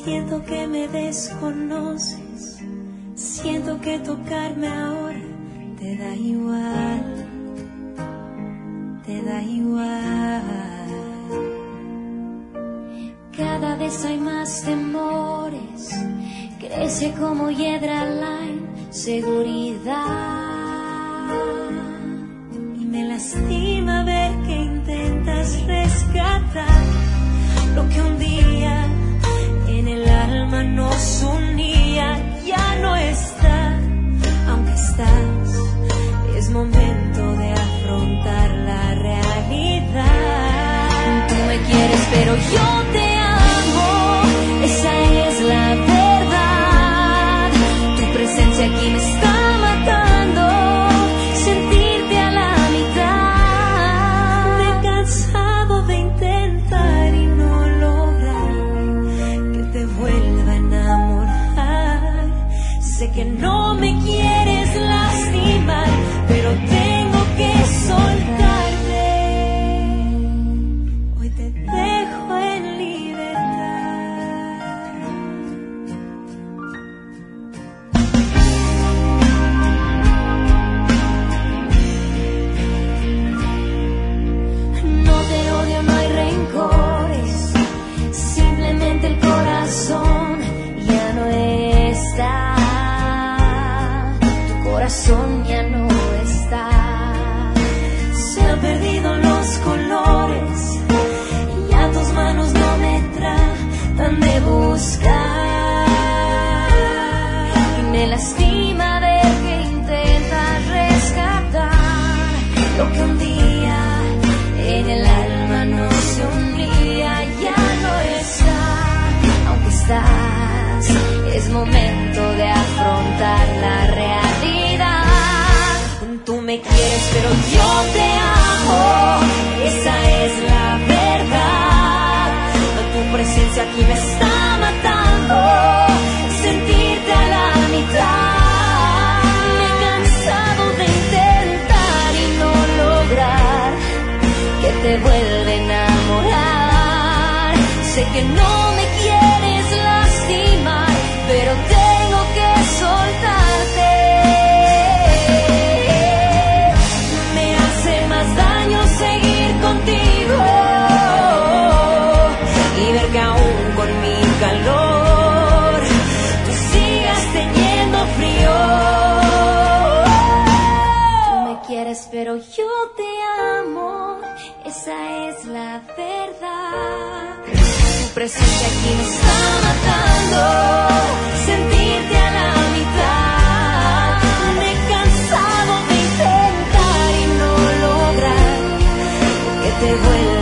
Siento que me desconoces, siento que tocarme ahora te da igual, te da igual. Cada vez hay más temores, crece como hiedra la inseguridad. Y me lastima ver que intentas rescatar lo que un día en el alma nos unía. Ya no está, aunque estás, es momento de afrontar la realidad. Tú me quieres pero yo te amo, esa es la verdad. Tu presencia aquí me está matando, sentirte a la mitad. Me he cansado de intentar y no lograr que te vuelva a enamorar. Sé que no me quieres lastimar, pero tengo que soltarte. Hoy te dejo en libertad. No te odio, no hay rencores, simplemente el corazón ya no está. Tu corazón ya no está. Se han perdido los colores, ya tus manos no me tratan de buscar. Y me lastima ver que intentas rescatar lo que un día en el alma nos unía. Ya no está, aunque estás, es momento de afrontar la realidad. Tú me quieres pero yo te amo, esa es la verdad. Tu presencia aquí me está matando, sentirte a la mitad. Me he cansado de intentar y no lograr que te vuelva a enamorar. Sé que no me quieres lastimar, pero tengo que soltarte. Me hace más daño seguir contigo y ver que aún con mi calor tú sigas teniendo frío. Tú me quieres pero yo te amo, esa es la verdad. Tu presencia aquí me está matando, sentirte a la mitad. Me he cansado de intentar y no lograr que te vuelva